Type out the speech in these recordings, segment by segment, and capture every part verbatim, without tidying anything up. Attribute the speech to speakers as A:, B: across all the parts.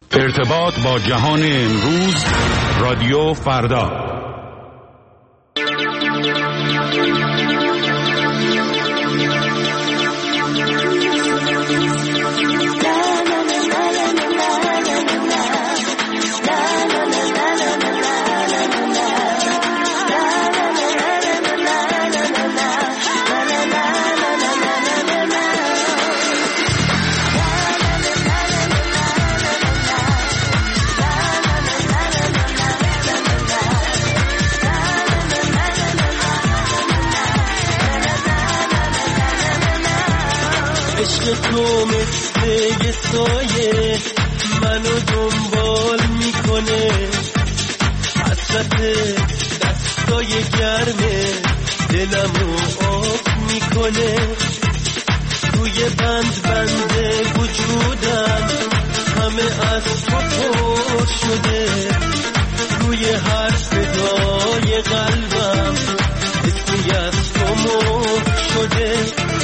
A: ارتباط با جهان امروز، رادیو فردا.
B: تو مثل یه سایه منو دنبال میکنه، حسرت دستای گرمه دلمو آب میکنه، توی بند بند وجودم همه از تو پر شده، روی هر صدای قلبم اسمی از تو مهر شده.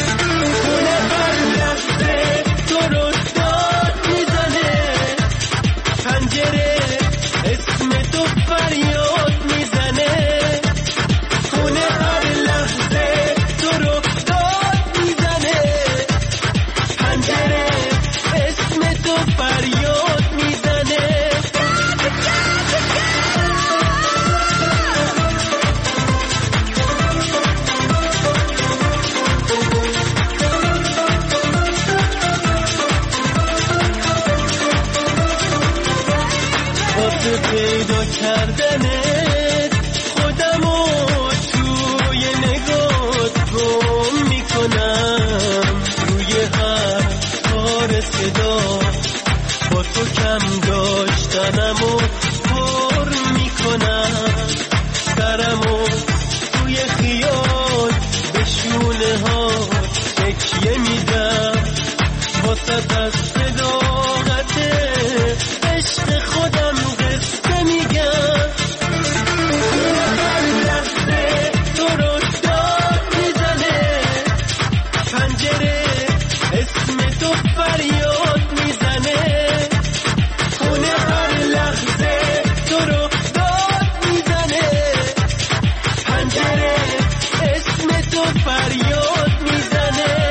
B: پیدا کردنت خودمو توی نگات گم میکنم، روی هر تار صدا با تو کم داشتنمو پر میکنم، سرمو توی خیال به شونه ها تکیه میدم، واسه از صداقت عشق خودم قصه میگم. هر لحظه تو رو داد میزنه، پنجره اسم تو فریاد میزنه، خونه هر لحظه تو رو داد میزنه، پنجره اسم تو فریاد میزنه.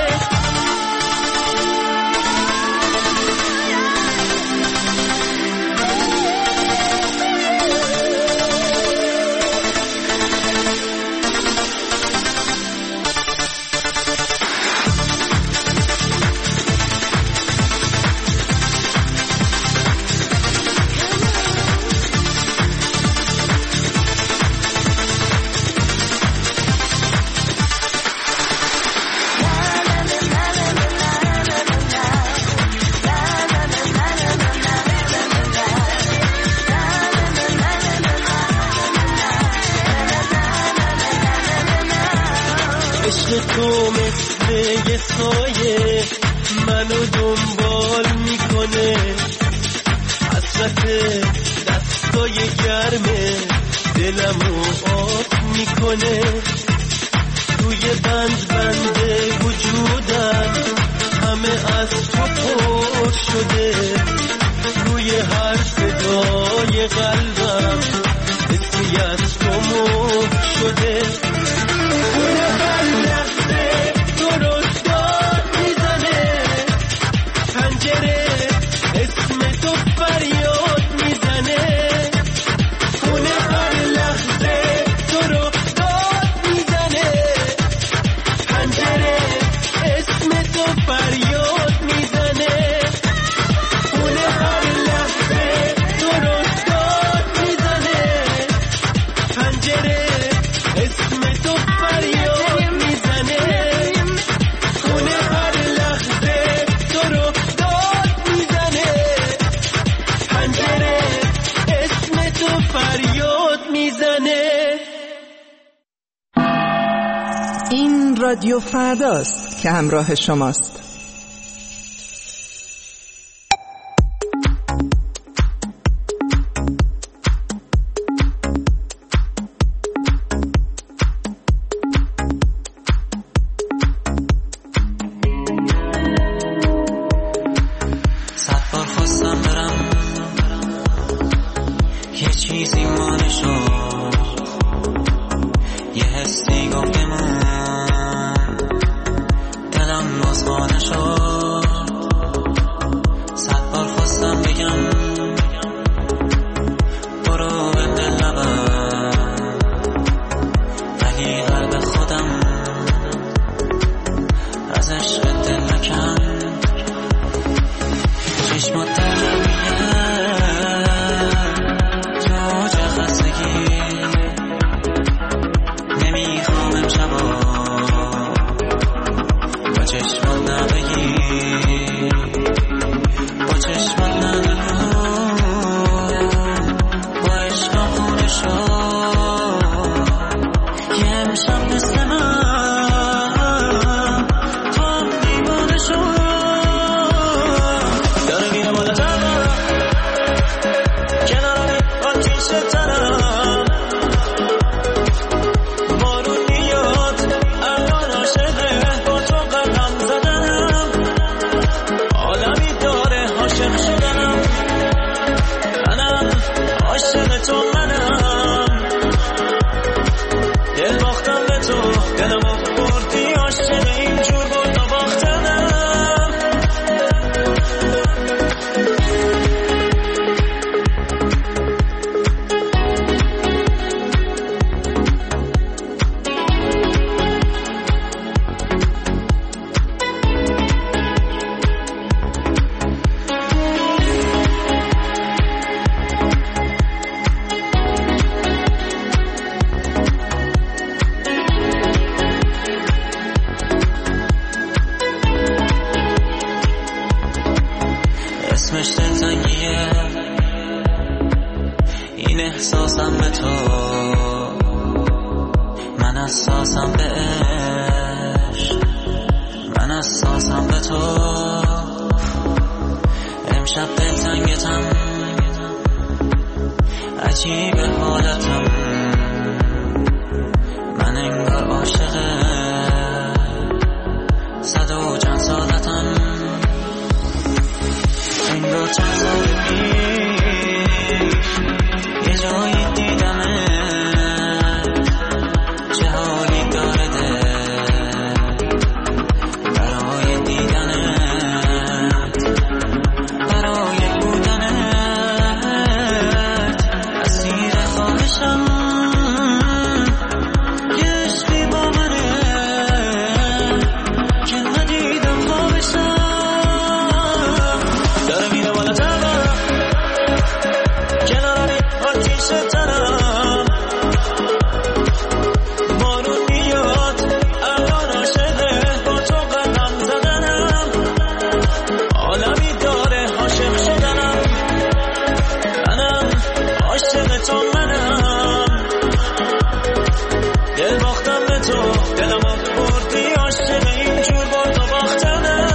B: تو مثل یه سایه منو دنبال میکنه، حسرت دستای گرمه دلمو آب میکنه، توی بند بند وجودم همه از تو پر شده، روی هر صدای قلبم اسمی از تو مهر شده.
C: این رادیو فرداست که همراه شماست.
D: صد بار خواستم برم چیزی مال شد، یه حسی گفتمون دلم باز خانه شد. صد بار خواستم بگم برو به دل لبم، ولی قلب خودم از عشق دل نکن. چشمات دلم میگه تو چه خستگی، نمیخوام امشبا با چشمات نبگی، با چشمات نبگو، با عشقم خونه شد. یه امشب مثل من تو هم دیوانه شد. داره میره بالا تنم کنارم آتیش تنم، بارون میاد الان عاشقه با تو قدم زدنم. عالمی داره عاشق شدنم، منم عاشق تو منم. دل باختم به تو، دلمو بردی، عاشق اینجور برد و باختنم. اسمش دلتنگیه، این احساسم به تو، من اساسم به عشق، من اساسم به تو. امشب دلتنگتم، عجیب حالتم، من انگار عاشق صد و چند سالتم. انگار چند سال پیش یه جایی دیدمه، چه حالی داره دل برای دیدنت، برای بودنت. اسیر خواهشم یه عشقی با منه که ندیدم خوابشم. داره میره بالا تنم کنارم آتیش تنم، بارون میاد الان عاشقه با تو قدم زدنم. عالمی داره عاشق شدنم، منم عاشق تو منم. دل باختم به تو، دلمو بردی، عاشق اینجور برد و باختنم.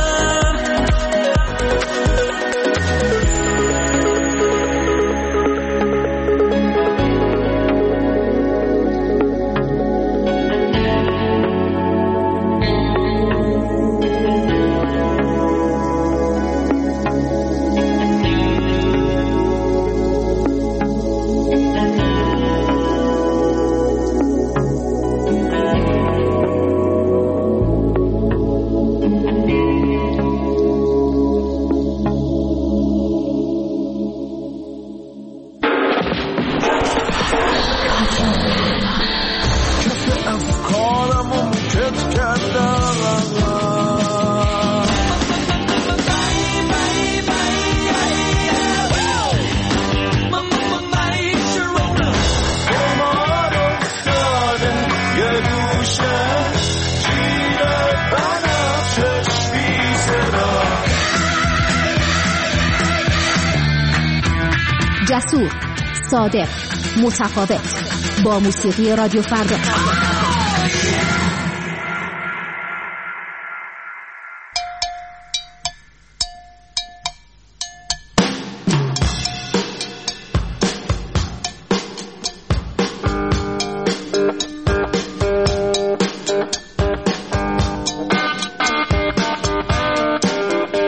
E: جسور، صادق، متفاوت، با موسیقی رادیو فردا.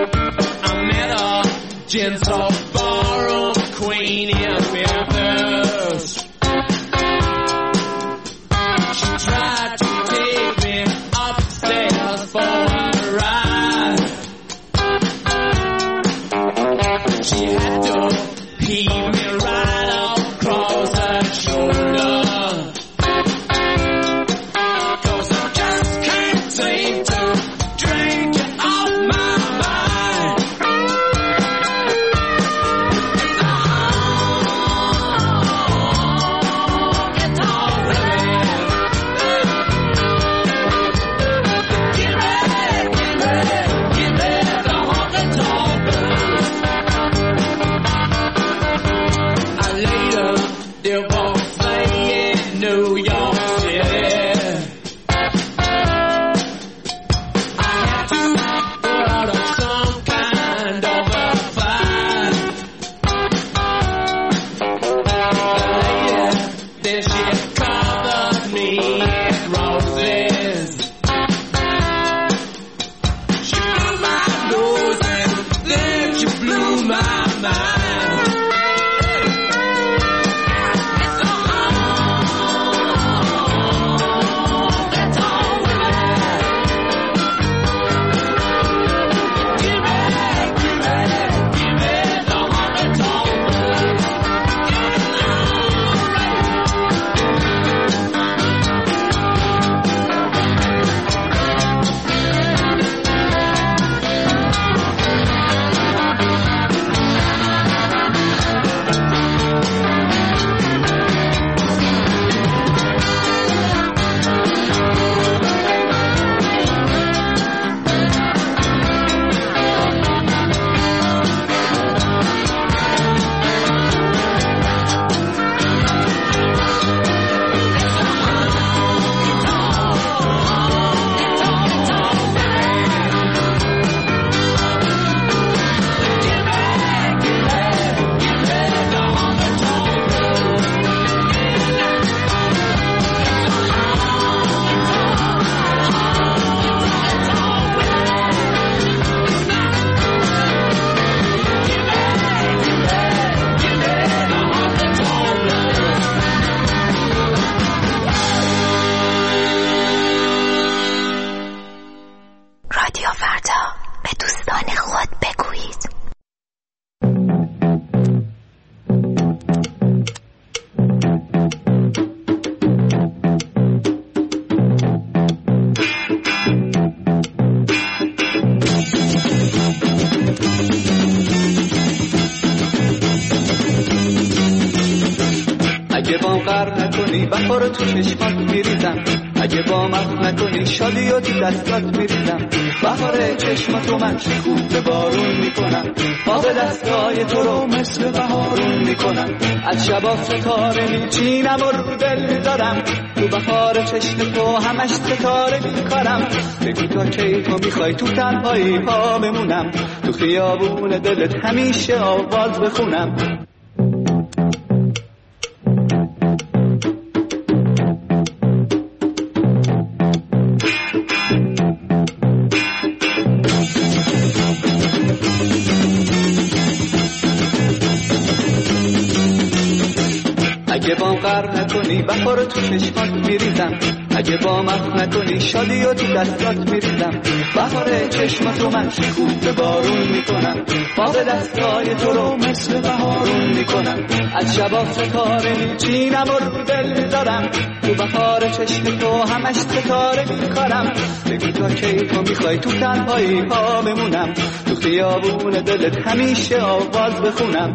B: Gents all borrow queen in Memphis. She had to heave me right across her shoulder. Cause I just can't seem to drink it off my mind. It's all, it's all red. Get ready, get ready, get ready to honky-tonk blues. I later divorced in New York City. I had to put out of some kind of a fight. Later, then she covered me in roses. She blew my nose and then she blew my mind. It's all, it's all right. Get ready, get ready, get ready to honky-tonk blues. It's
E: رادیو فردا، به دوستان خود بگویید.
F: اگه با غر نکنی بخور تو چشمات میریزم، اگه با مخ نکنی شادی و تو دستات میریزم. بهار چشماتو من شکوفه بارون میکنم، با دستای تو رو مثل بهارون میکنم. از شبا ستاره میچینم و رو دل میذارم، تو بهار چشم تو همش ستاره میکارم. بگو تا کی تو میخوای تو تنهایی پا بمونم، تو خیابون دلت همیشه آواز بخونم. اگه با غر نکنی بخور تو چشمات میریزم، اگه با مخ نکنی شادی و تو دستات میریزم. بهار چشماتو من شکوفه بارون میکنم، با دستای تو رو مثل بهارون میکنم. از شبا ستاره میچینم و رو دل میذارم، تو بهار چشم تو همش ستاره میکارم. بگو تا کی تو میخوای تو تنهایی پا بمونم، تو خیابون دلت همیشه آواز بخونم.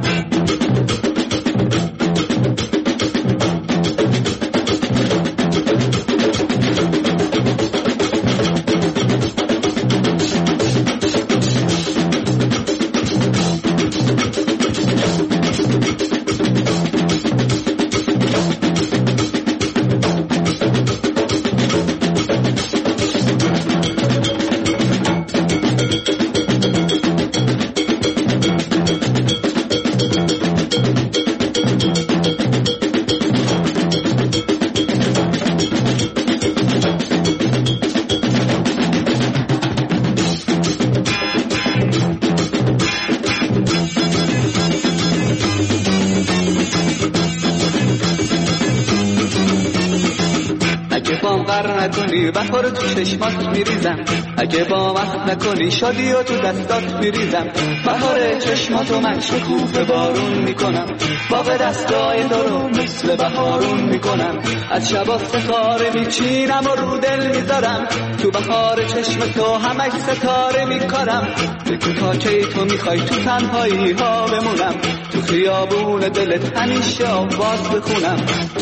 F: نکنی بهار تو چشمات میریزم اگه با وقت نکنی شادی و تو دستات میریزم بهار چشماتو من شکوفه بارون میکنم باغ دستای تو رو مثل بهارون میکنم از شبا ستاره میچینم و رو دل میذارم تو بهار چشم تو همش ستاره میکارم بگو تا کی تو میخوای تو تنهایی ها بمونم تو خیابون دلت همیشه آواز بخونم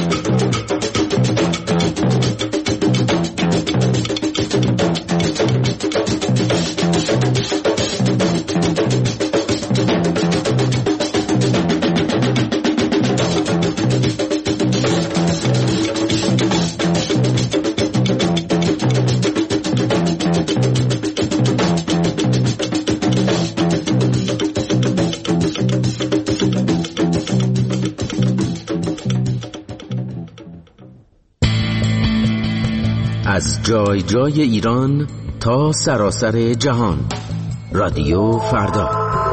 G: از جای جای ایران تا سراسر جهان رادیو فردا.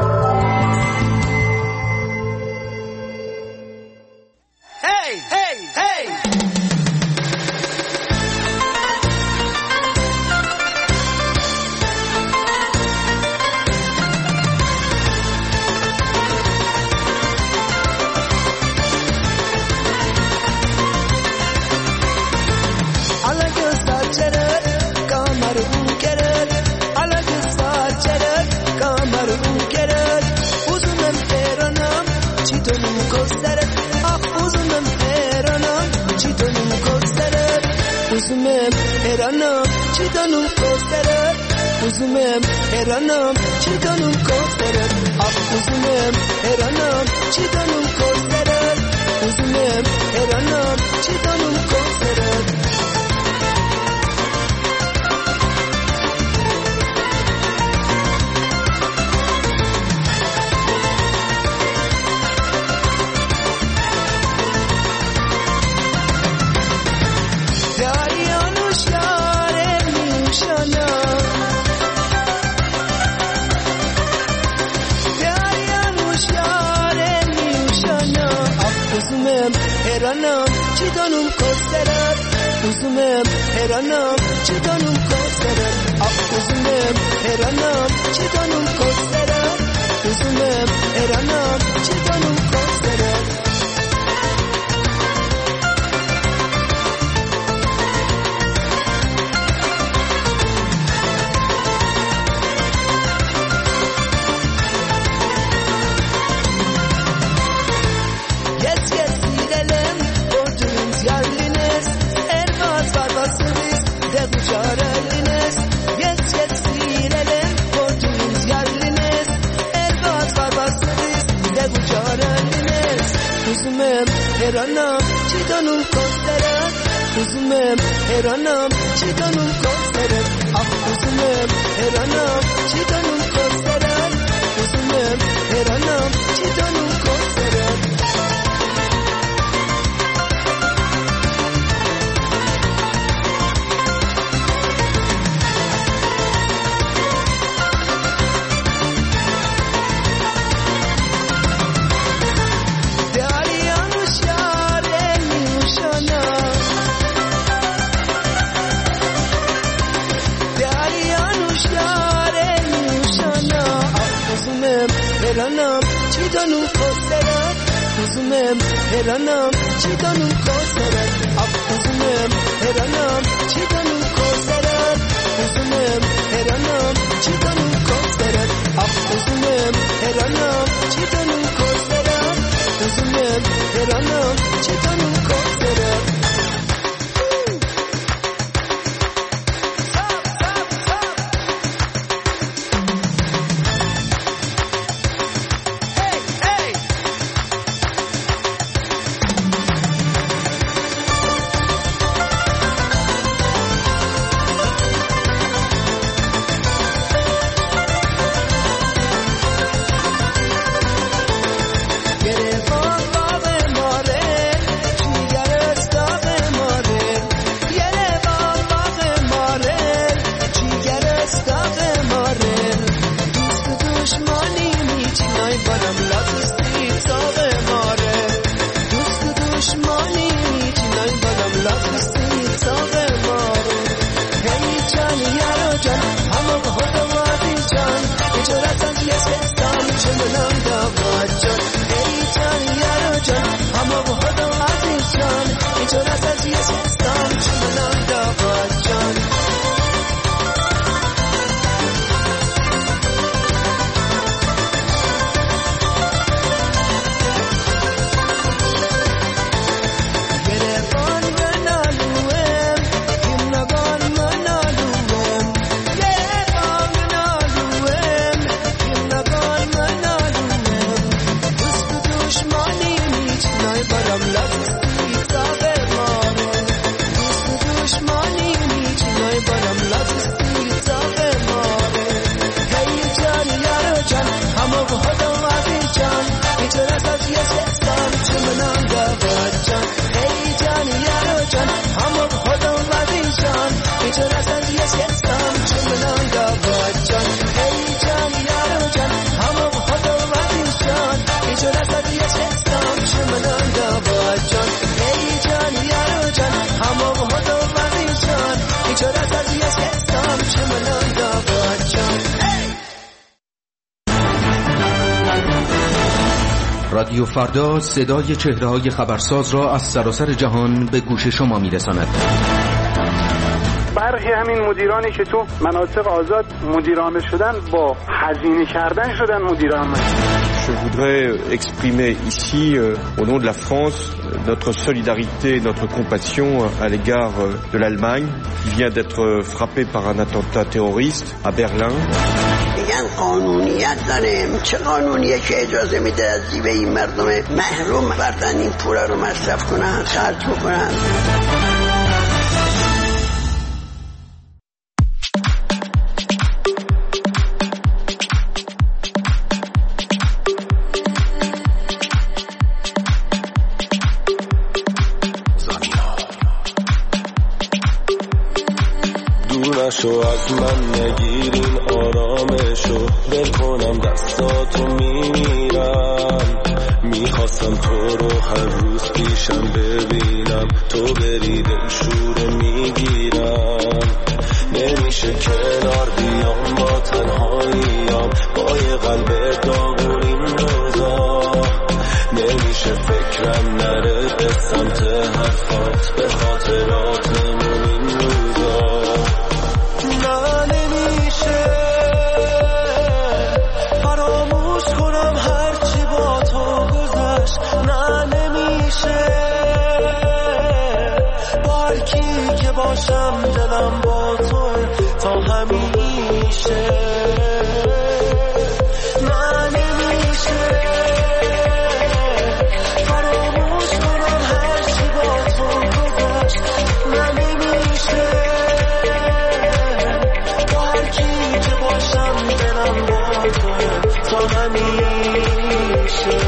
B: Hey, hey, hey!
H: Uzumem eranam chidonum kosteret Uzumem eranam chidonum kosteret Ah uzumem eranam chidonum kosteret Uzumem eranam chidonum kosteret Eranam chidonum kosteret Uzumem eranam chidonum kosteret Ah uzumem eranam chidonum kosteret Uzumem eranam chidonum kosteret Eranam chidonum kosteret Uzumem eranam chidonum kosteret Ah uzumem eranam chidonum kosteret Uzumem eranam chidonum kosteret Eranam chidonum kosteret Uzumem eranam chidonum kosteret Ah uzumem eranam chidonum kosteret Uzumem eranam chidonum kosteret Ah uzumem eranam chidonum kosteret Uzumem eranam chidonum kosteret
G: رادیو فردا صدای چهره‌های خبرساز را از سراسر جهان به گوش شما می‌رساند.
I: برخی همین مدیرانی که تو مناطق آزاد مدیرعامل شدن با هزینه کردن شدن مدیرعامل.
J: Je voudrais exprimer ici, euh, au nom de la France, notre solidarité, notre compassion à l'égard de l'Allemagne, qui vient d'être frappée par un attentat terroriste à Berlin.
K: میگن قانونیت داریم. چه قانونیه که اجازه میده از زیبه این مردم محروم بردن این پولا رو مصرف کنن، خرج بکنن؟
L: شو از من نگیرین آرامشو دل کنم دستاتو میمیرم میخواستم تو رو هر روز پیشم ببینم تو بری دل شوره میگیرم نمیشه کنار بیام با تنهاییم با یه قلب داغون این روزا نمیشه فکرم نره به سمت حرفات به خاطراتمون این روزا نه نمیشه فراموش کنم هرچی با تو گذشت نه نمیشه با هر کی که باشم دلم با تو تا همیشه نه نمیشه فراموش کنم هرچی با تو گذشت نه نمیشه تا همیشه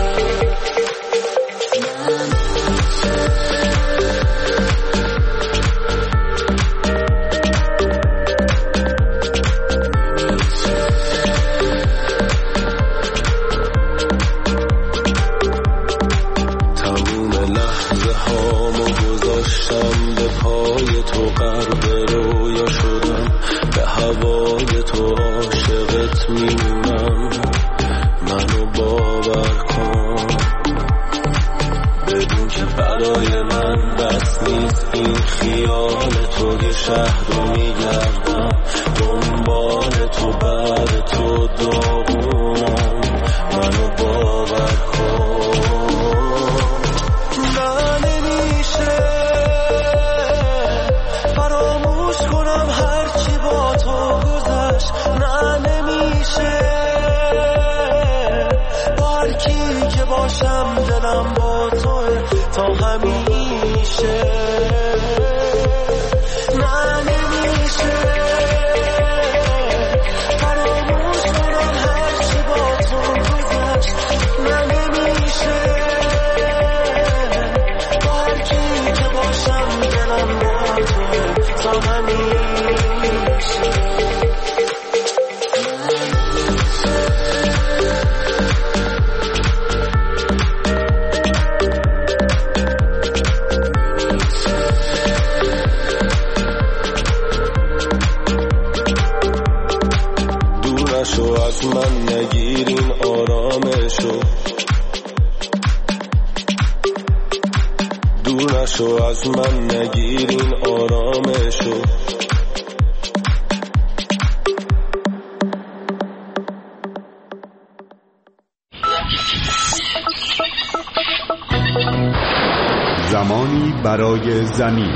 L: تموم لحظه هامو گذاشتم به پای تو غرق رویا شدم به هوای تو عاشقت میمونم منو باور کن بدون که برای من بس نیست این خیال تو یه شهر رو میگردم دنبال تو بعد تو داغونم منو باور کن نه نمیشه فراموش کنم هرچی با تو گذشت نه نمیشه با هر کی که باشم دلم با تو تا همیشه نه نمیشه فراموش کنم هرچی با تو گذشت نه نمیشه با هر کی که باشم دلم با تو تا همیشه دورشو از من نگیرین آرامشو دورشو از من نگیرین آرامشو
A: زمانی برای زمین.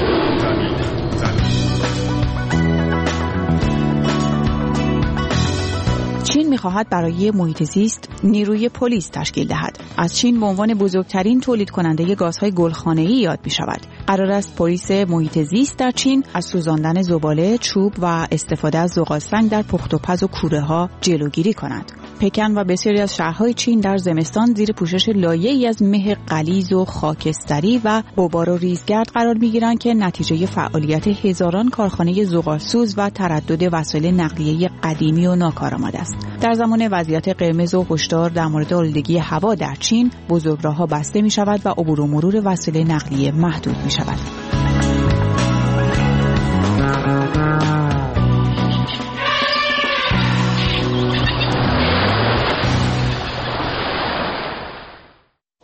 M: چین می‌خواهد برای محیط زیست نیروی پلیس تشکیل دهد. از چین به عنوان بزرگترین تولید کننده گازهای گلخانه‌ای یاد می‌شود. قرار است پلیس محیط زیست در چین از سوزاندن زباله، چوب و استفاده از زغالسنگ در پخت و پز و کوره‌ها جلوگیری کند. پکن و بسیاری از شهرهای چین در زمستان زیر پوشش لایه‌ای از مه غلیظ و خاکستری و غبار و ریزگرد قرار می‌گیرند که نتیجه فعالیت هزاران کارخانه زغالسوز و تردد وسایل نقلیه قدیمی و ناکارآمد است. در زمان وضعیت قرمز و هشدار در مورد آلودگی هوا در چین، بزرگراه‌ها بسته می‌شود و عبور و مرور وسایل نقلیه محدود می‌شود.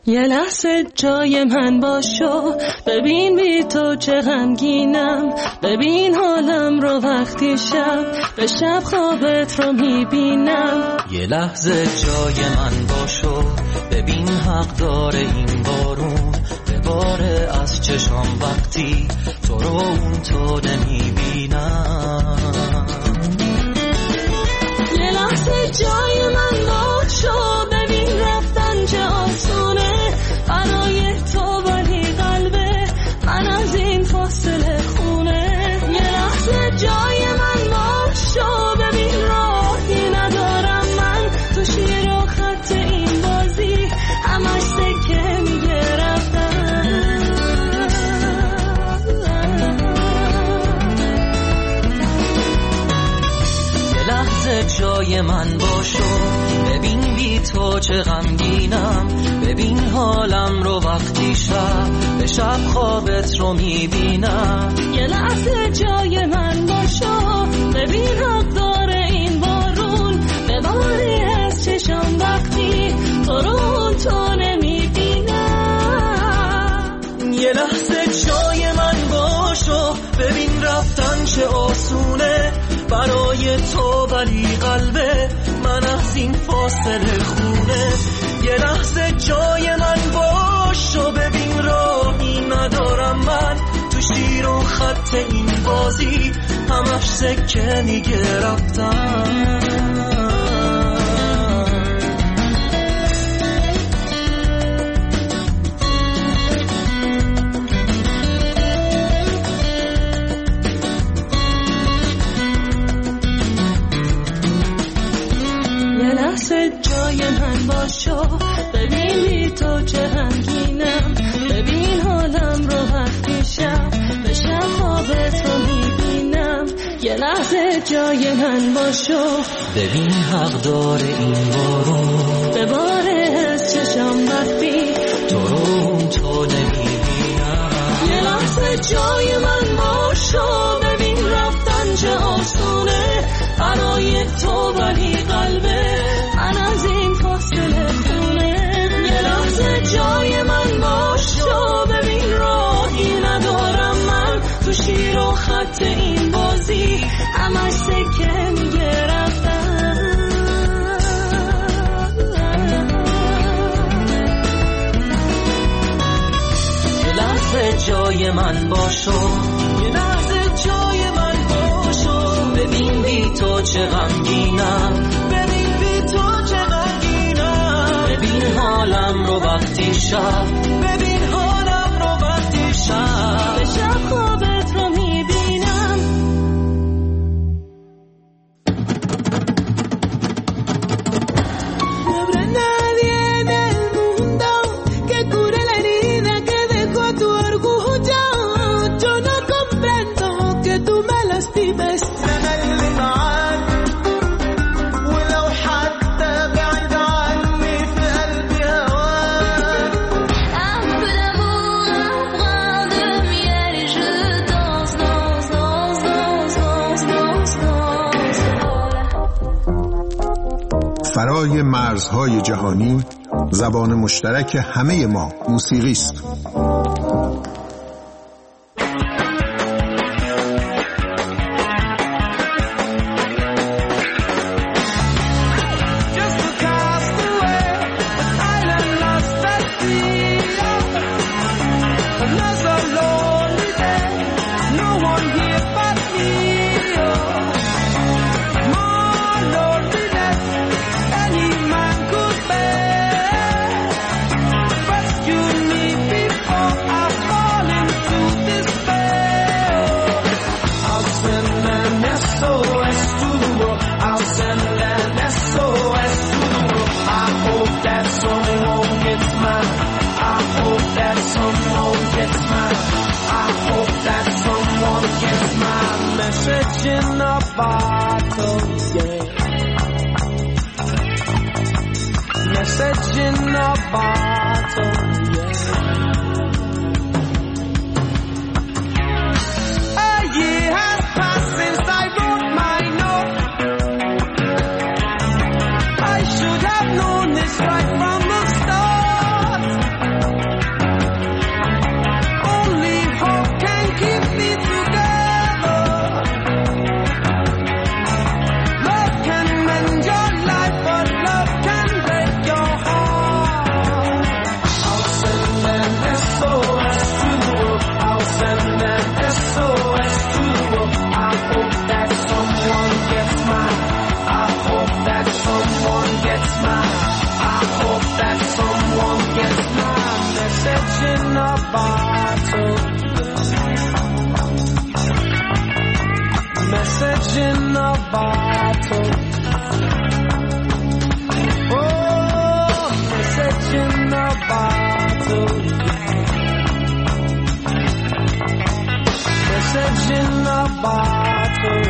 N: یه لحظه جای من باشو، ببین بی تو چه غمگینم، ببین حالم رو وقتی شب به شب خوابت رو میبینم.
O: یه لحظه جای من باشو، ببین حق داره این بارون بباره از چشام وقتی تو رو اون تو نمیبینم.
N: یه لحظه جای من باشو، ببین رفتن چه آسونه برای تو، ولی قلبه من از این فاصله خونه. یه لحظه جای من باشو، ببین راهی ندارم من تو شیر و خط این بازی، همش سکه میگه رفتن.
O: یه لحظه جای من باشو، ببین بی تو چه غمگینم، ببین حالم رو وقتی شب به شب خوابت رو میبینم.
N: یه لحظه جای من باشو، ببین حق داره این بارون بباری از چشم وقتی تو رو تو نمیبینم.
O: یه لحظه جای من باشو، ببین رفتن چه آسونه برای تو، ولی قلبه من از این فاصله خونه. یه لحظه جای من باشو، ببین راهی ندارم من تو شیر و خط این بازی، همش سکه میگه رفتن.
N: جای من باشو، ببین بی تو چه غمگینم، ببین حالم رو وقتی شب به شب خوابت رو میبینم. یه لحظه جای من باشو،
O: ببین حق داره این بارون
N: بباره از چشم وقتی
O: تو رو تو نمیبینم.
N: یه لحظه جای من باشو، ببین رفتن چه آسونه برای تو، ولی قلبه من از این فاصله خونه. یه لحظه جای من باشو، ببین راهی ندارم من تو شیر و خط این بازی، همش سکه میگه رفتن.
O: یه لحظه جای من باشو، یه لحظه جای من باشو، ببین بی تو چه غمگینم، ببین بی تو چه غمگینم، ببین حالم رو وقتی شب، ببین حالم رو وقتی شب
N: به شب خوابت رو میبینم.
P: فرای مرزهای جهانی، زبان مشترک همه ما موسیقی است.
B: In a bottle, yeah. Message in a bottle, yeah. A year has passed since I wrote my note. I should have known this right from the start.
H: bottle. Message in a bottle. Oh, message in a bottle. Message in a bottle.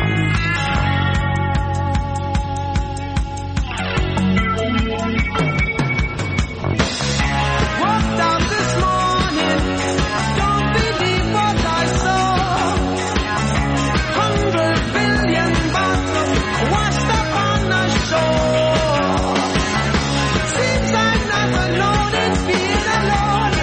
H: Walked out this morning, don't believe what I saw. Hundred billion bottles washed up on the shore. Seems I'm not alone in being alone.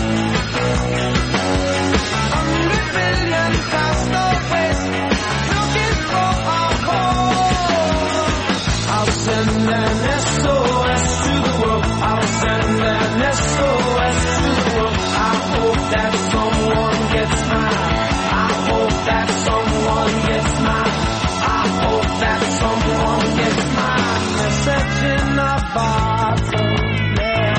H: Hundred billion castaways looking for a home. I'll send an S O S to the world. I'll send an S O S to the world. I hope that someone gets mine. I hope that someone gets mine. I hope that someone gets mine. Message in a bottle, yeah.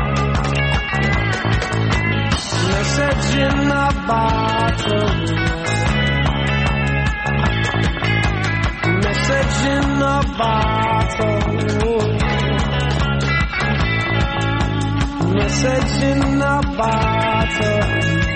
H: Message in a bottle, yeah. Message in a bottle. Message in a bottle.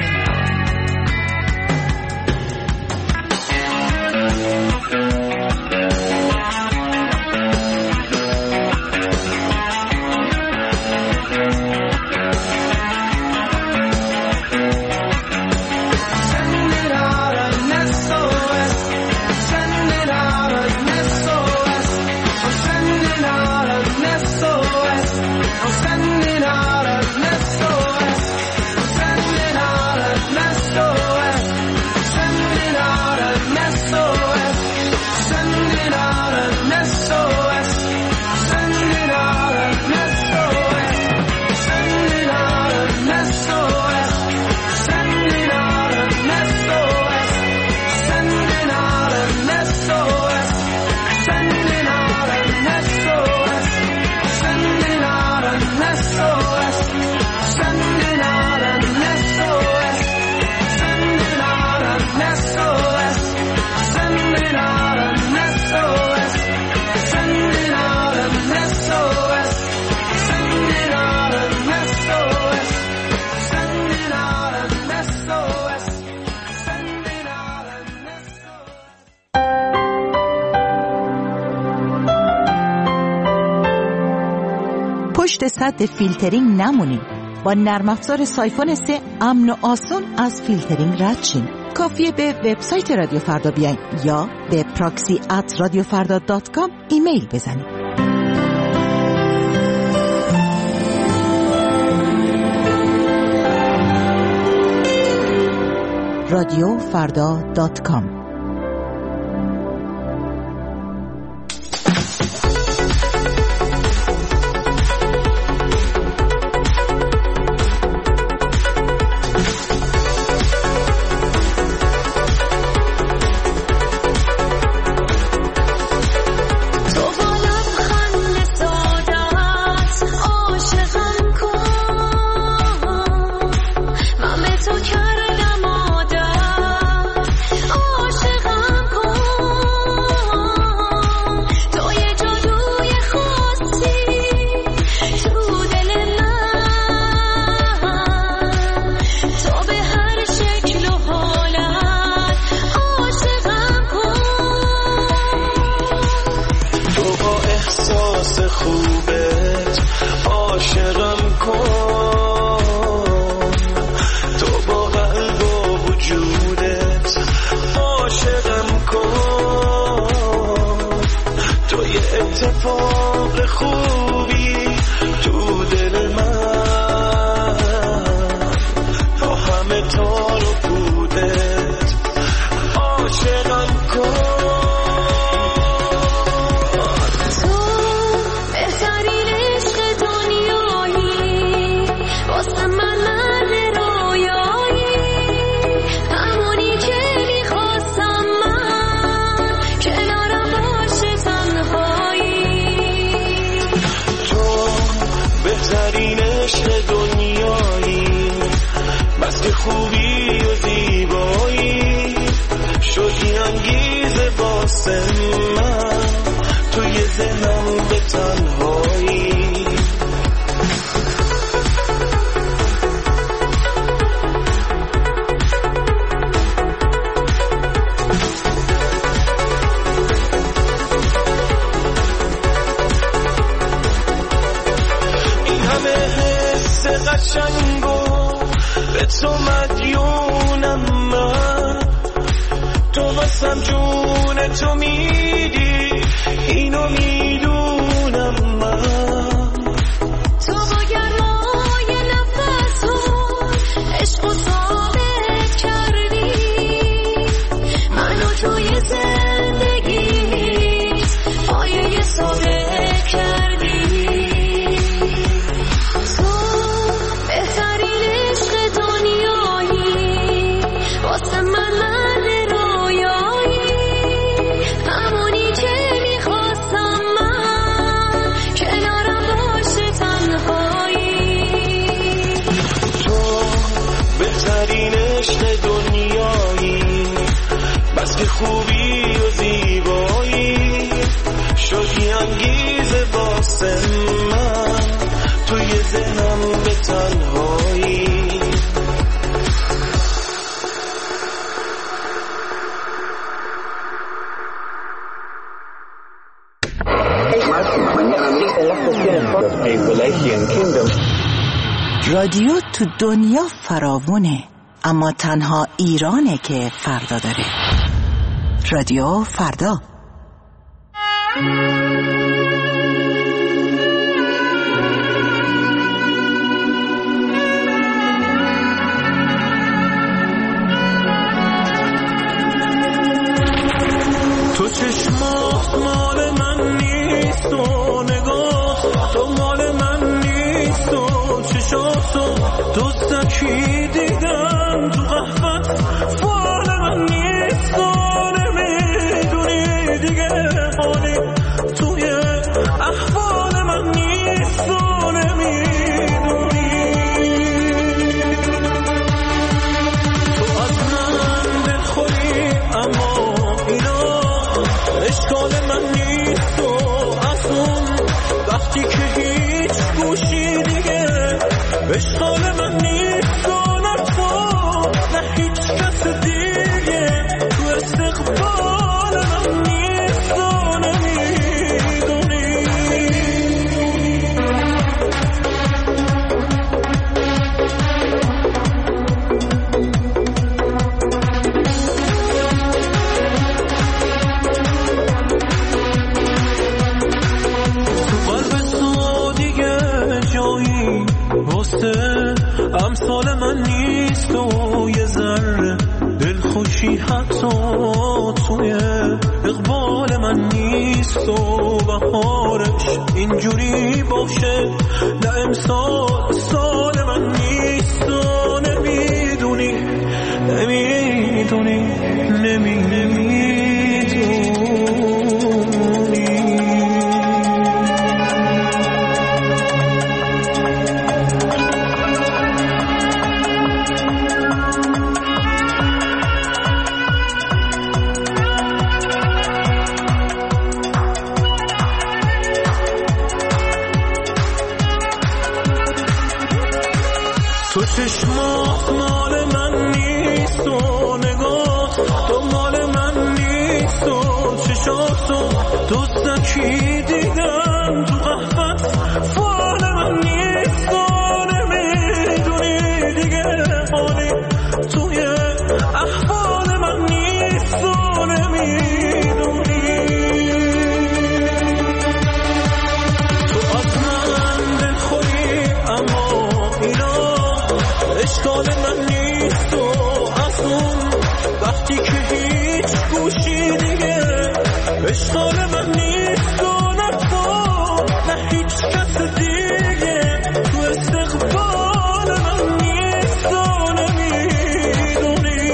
H: Send it out an S O S. Send it out an S O S. I'm sending out an S O S. I'm sending out an S O S. Sending out an S O S. Sending out an S O S. Sending out an S O S. Sending out an S O S. Sending out an S O S. Sending out an S O S. Sending out an S O S. Sending out an S O S. Sending out an S O S. Sending out an S O S. Sending out an S O S. Sending out an S O S. Sending out an S O S. Sending out an S O S. Sending out an S O S. Sending out an S O S.
Q: پشت سد فیلترینگ نمونین. با نرم افزار سایفون سه امن و آسون از فیلترینگ رد شین. کافیه به وبسایت رادیو فردا بیاین یا به پراکسی ات رادیو فردا دات کام ایمیل بزنید. رادیو فردا دات کام.
N: تو کردم آدم عاشق
D: قشنگ و به تو مدیونم من، تو واسم جون تو میدی اینو میدونم من.
N: تو با گرمای نفسون عشق و ثابت کردی منو توی زندگیت پایه ثابت کردی. تو بهترین عشق دنیایی واسه من من رویایی، همونی که میخواستم من کنارم باشه تنهایی.
D: تو بهترین عشق دنیایی، بس که خوبی و زیبایی شدی انگیزه واسه من توی ذهنم به تنهایی.
Q: رادیو تو دنیا فراوونه، اما تنها ایرانه که فردا داره. رادیو فردا.
D: تو چشمات مال من نیست و نگاه تو مال من نیست و چشاتو دوستکی دیدم تو قهوت فال من نیست و نمیدونی دیگه حالی توی احوال من نیست و نمیدونی. تو از من دلخوری اما اینا اشکال من نیست و از اون وقتی که هیچ گوشی دیگه اشکال من نیست و نه تو نه هیچ کس دیگه تو استقبال من نیست و نمیدونی. امثال من نیست و یه ذره دلخوشی حتی توی اقبال من نیست و بهارش اینجوری باشه نه امسال سال من نیست و نمیدونی نمیدونی نمی نمیدونی. تو چشمات مال من نیست و نگاه تو مال من نیست و چشاتو دوستکی دیدم تو قهوت فال من نیست و نمیدونی دیگه حالی توی احوال من نیست و نمیدونی. تو از من دلخوری اما اینا اشکال من نیست و از اون وقتی که هیچ گوشی دیگه اشکال من نیست و نه تو نه هیچ کس دیگه تو استقبال من نیست و نمیدونی.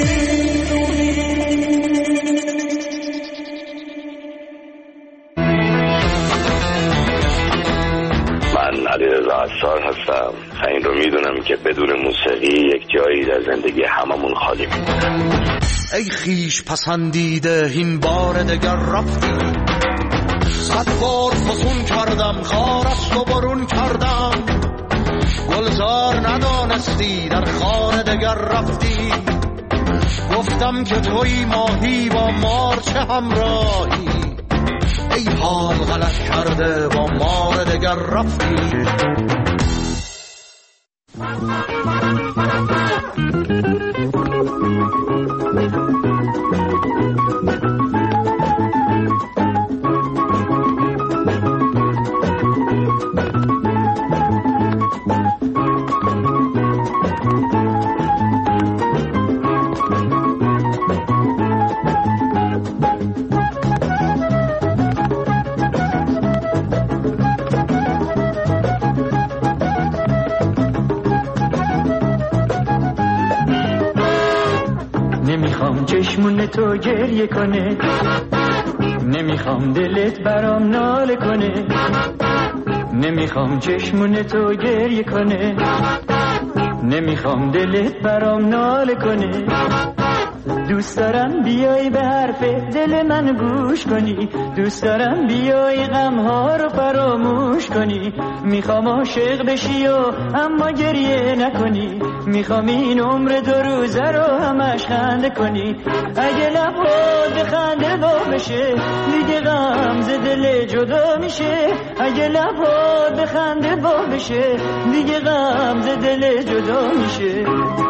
R: من علیرضا عصار هستم. این رو میدونم که بدون موسیقی یک جایی در زندگی هممون خالی میمونه.
S: ای خیش پسندیده این بار دگر رفتی، صد بار فسون کردم خارست و برون کردم، گلزار ندانستی در خانه دگر رفتی، گفتم که توی ماهی با مار چه همراهی، ای حال غلط کرده با مار دگر رفتی.
T: نمیخوام چشمون تو گریه کنه، نمیخوام دلت برام ناله کنه، نمیخوام چشمون تو گریه کنه، نمیخوام دلت برام ناله کنه. دوست دارم بیای به حرف دل من گوش کنی، دوست دارم بیای غمها رو فراموش کنی. میخوام عاشق بشی و اما گریه نکنی، میخوام این عمر دو روزه رو همش خنده کنی. اگه لبات خنده با بشه دیگه غم ز دل جدا میشه، اگه لبات خنده با بشه دیگه غم ز دل جدا میشه.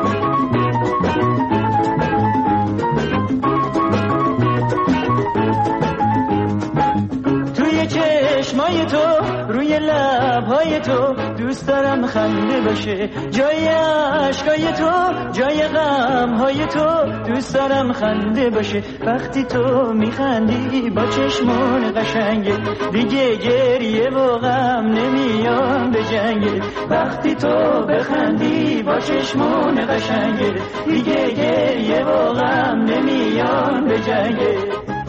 T: چشمای تو روی لبهای تو دوست دارم خنده باشه، جای عشقای تو جای غمهای تو دوست دارم خنده باشه. وقتی تو میخندی با چشمون قشنگه دیگه گریه و غم نمیان به جنگه. وقتی تو بخندی با چشمون قشنگه دیگه گریه و غم نمیان به جنگه.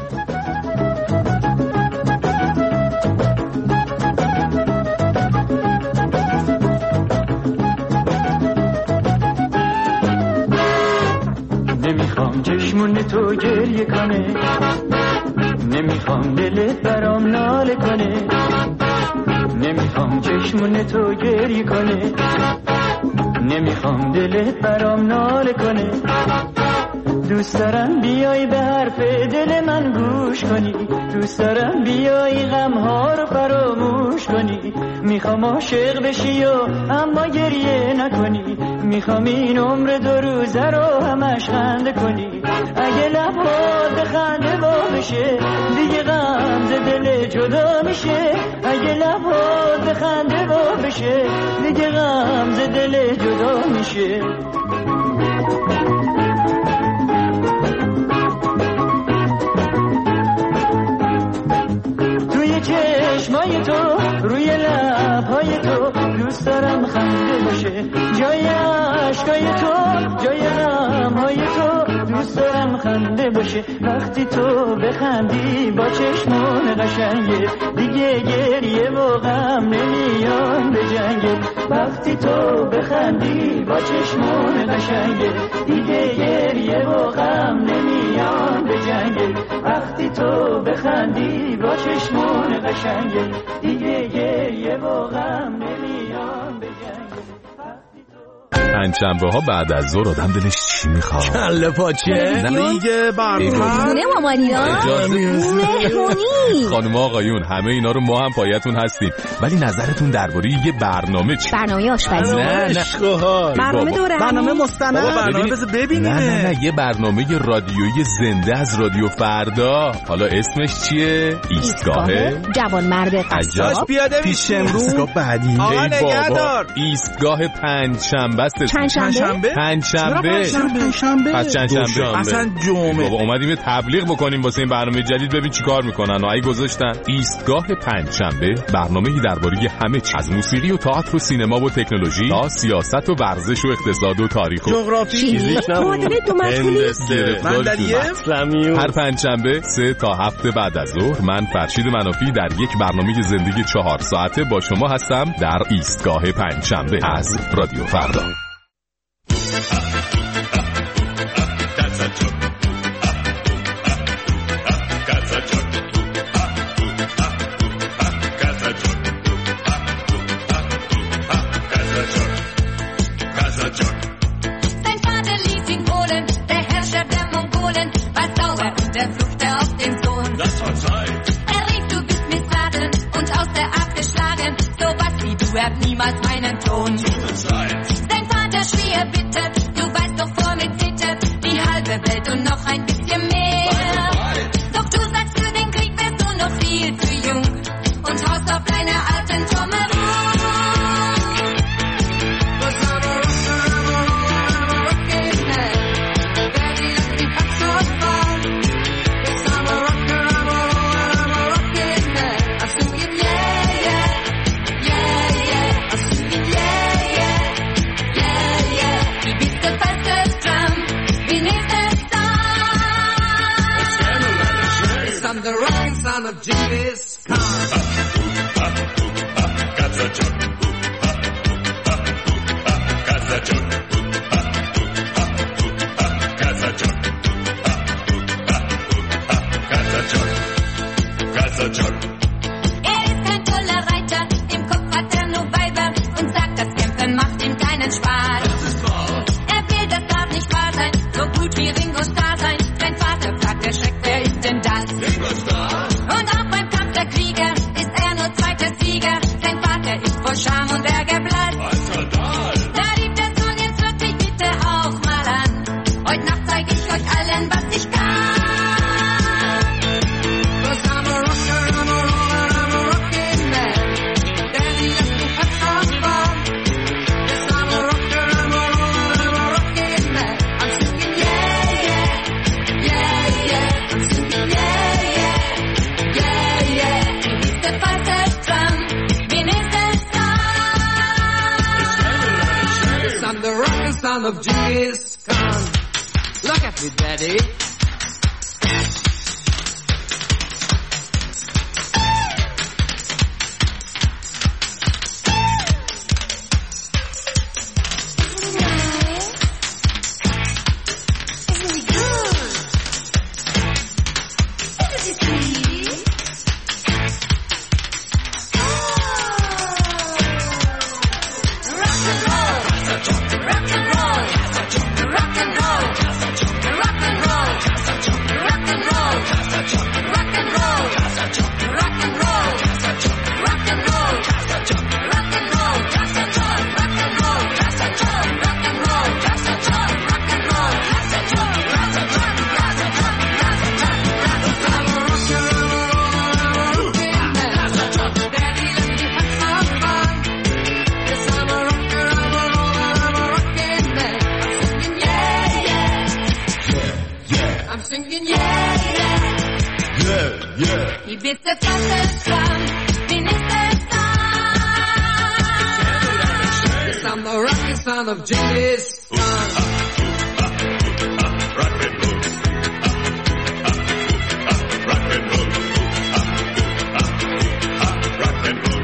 T: نمیخوام چشمون تو گریه کنه، نمیخوام دلت برام ناله کنه، نمیخوام چشمون تو گریه کنه، نمیخوام دلت برام ناله کنه. دوست دارم بیای به حرف دل من گوش کنی، دوست دارم بیای غمها رو فراموش کنی. میخوام عاشق بشی و اما گریه نکنی، میخوام این عمر دو روزه رو همش خنده کنی. اگه لبات خنده با بشه دیگه غم ز دل جدا میشه، اگه لبات خنده با بشه دیگه غم ز دل جدا میشه. چشمای تو روی لبهای تو دوست دارم خنده باشه، جای عشقای تو جای غمهای تو دوست دارم خنده باشه. وقتی تو بخندی با چشمون قشنگه دیگه گریه و غم نمیان به جنگه. وقتی تو بخندی با چشمون قشنگه دیگه گریه و غم نمیان به جنگه. وقتی تو بخندی با چشمون قشنگه دیگه گریه و غم نمیان به جنگه.
U: پنجشنبه ها بعد از ظهر آدم دلش چی میخواد؟
V: کله پاچه
U: نه دیگه برنامه
V: خونه مامانیا
U: مهمونی. خانم آقایون همه اینا رو ما هم پایتون هستیم، ولی نظرتون درباره یه برنامه چی؟
V: برنامه آشپزی.
U: نه نه
V: برنامه دوره برنامه مستند.
U: برنامه بذار ببینیم. نه نه نه یه برنامه رادیویی زنده از رادیو فردا. حالا اسمش چیه؟ ایستگاه
V: جوان مرد قصاب
U: پیاده پیش امروز. ایستگاه بعدی
V: آقا نگهدار.
U: ایستگاه پنجشنبه است.
V: پنجشنبه
U: پنجشنبه
V: پنجشنبه
U: پس چند شنبه
V: اصلا جمعه.
U: بابا اومدیم تبلیغ بکنیم واسه این برنامه جدید، ببین چیکار میکنن. اگه گذاشتن ایستگاه پنجشنبه برنامه‌ای درباره همه چیز، از موسیقی و تئاتر و سینما و تکنولوژی تا سیاست و ورزش و اقتصاد و تاریخ و
V: جغرافی، فیزیک، معادله دو مسئولی،
U: هر پنجشنبه سه تا هفت بعد از ظهر من فرشید منافی در یک برنامه زندگی چهار ساعته با شما هستم در ایستگاه پنجشنبه از رادیو فردا.
B: Niemals meinen Ton. Sein
H: son of Genghis Khan.
C: Er ist kein toller Reiter, im Kopf hat er nur Weiber und sagt, das Kämpfen macht ihm keinen Spaß. Er will, das darf nicht wahr sein, so gut wie Ringo Starr sein. Sein Vater fragt, der Schreck, wer ist denn das? Ringo Starr. Und auch beim Kampf der Krieger ist er nur zweiter Sieger. Sein Vater ist voll Scham und Ärger blatt. Da liebt der Sohn, jetzt hört mich bitte auch mal an. Heute Nacht zeig ich euch allen, was ich kann.
H: Son of Genghis Khan. Look at me, Daddy. Of Genghis Khan. Rock and roll. Rock and roll. Rock and roll.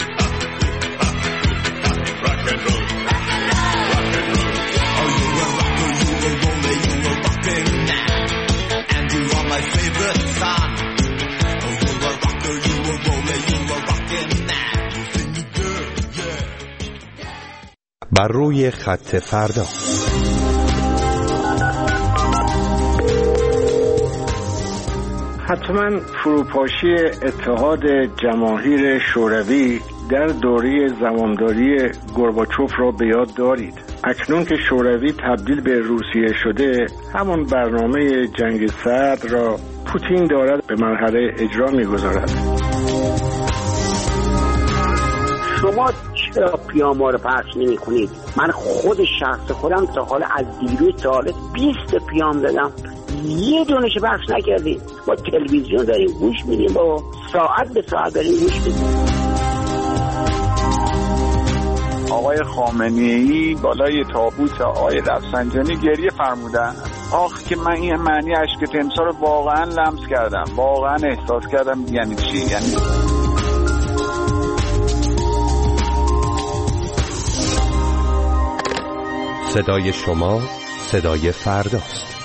H: Rock and roll. Rock and roll. Oh, you a rocker, you a roller, you a rockin' now. And you are my favorite son. Oh, you a rocker, you a roller, you a rockin' now. You think you good, yeah.
E: بر روی خط فردا.
I: حتما فروپاشی اتحاد جماهیر شوروی در دوره زمانداری گورباچوف را به یاد دارید. اکنون که شوروی تبدیل به روسیه شده، همان برنامه جنگ سرد را پوتین دارد به مرحله اجرا می‌گذارد.
K: شما چرا پیام رو پخش نمی کنید؟ من خود شخص خودم تا حالا از دیروز تا حالا بیست پیام دادم، یه دونش پخش نکردید. با تلویزیون داریم گوش میدیم، با ساعت به ساعت داریم گوش میدیم.
W: آقای خامنه‌ای بالای تابوت آقای رفسنجانی گریه فرمودن. آخ که من این معنی اشک تمساح رو واقعا لمس کردم، واقعا احساس کردم یعنی چی. یعنی
E: صدای شما صدای فرداست.